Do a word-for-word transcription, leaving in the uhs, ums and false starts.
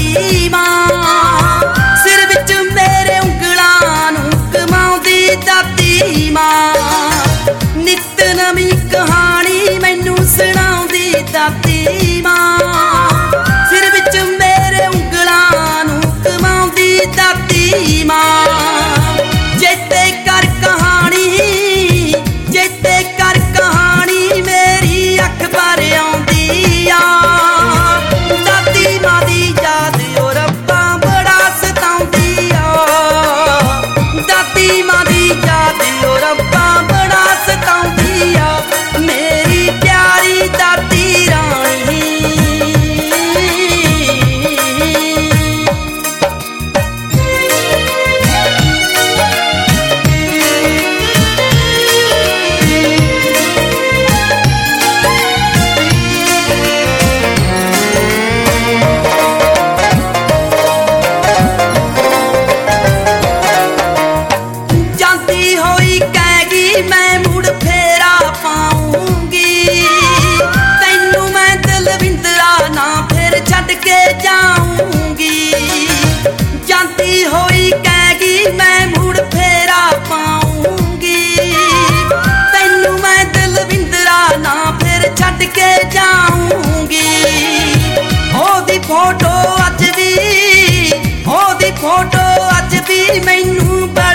ਦਾਤੀ ਮਾਂ, ਸਿਰ ਵਿੱਚ ਮੇਰੇ ਉਂਗਲਾਂ ਨੂੰ ਘੁਮਾਉਂਦੀ ਦਾਤੀ ਮਾਂ, ਨਿੱਤ ਨਵੀਂ ਕਹਾਣੀ ਮੈਨੂੰ ਸੁਣਾਉਂਦੀ ਦਾਤੀ ਮਾਂ, ਸਿਰ ਵਿੱਚ ਮੇਰੇ ਉਂਗਲਾਂ ਨੂੰ ਘੁਮਾਉਂਦੀ ਦਾਤੀ ਮਾਂ। ਚੇਤੇ ਕਰ ਕਹਾਣੀ, ਚੇਤੇ ਕਰ ਕਹਾਣੀ ਮੇਰੀ ਅੱਖ ਭਰ ਆਉਂਦੀ ਆ, ਦਾਤੀ ਮਾਂ ਦੀ ਯਾਦ ਓ ਰੱਬਾ ਬੜਾ ਸਤਾਉਂਦੀ ਆ, ਦਾਤੀ ਮਾਂ ਦੀ ਯਾਦ ਓ ਰੱਬਾ ਬੜਾ ਸਤਾਉਂਦੀ ਆ, ਮੇਰੀ ਪਿਆਰੀ ਦਾਤੀ ਰਾਣੀ। ਜਾਂਦੀ ਹੋਈ ਕਹਿਗੀ ਮੈਂ ਮੁੜ ਫੇਰਾ ਪਾਉਂਗੀ, ਤੈਨੂੰ ਮੈਂ ਦਲਵਿੰਦਰਾ ਨਾ ਫਿਰ ਛੱਡ ਕੇ ਜਾਊਂਗੀ, ਜਾਂਦੀ ਹੋਈ ਕਹਿਗੀ ਮੈਂ ਮੁੜ ਫੇਰਾ ਪਾਉਂਗੀ, ਤੈਨੂੰ ਮੈਂ ਦਲਵਿੰਦਰਾ ਨਾ ਫਿਰ ਛੱਡ ਕੇ ਜਾਊਂਗੀ। ਉਹਦੀ ਫੋਟੋ ਅੱਜ ਵੀ, ਉਹਦੀ ਫੋਟੋ ਅੱਜ ਵੀ ਮੈਨੂੰ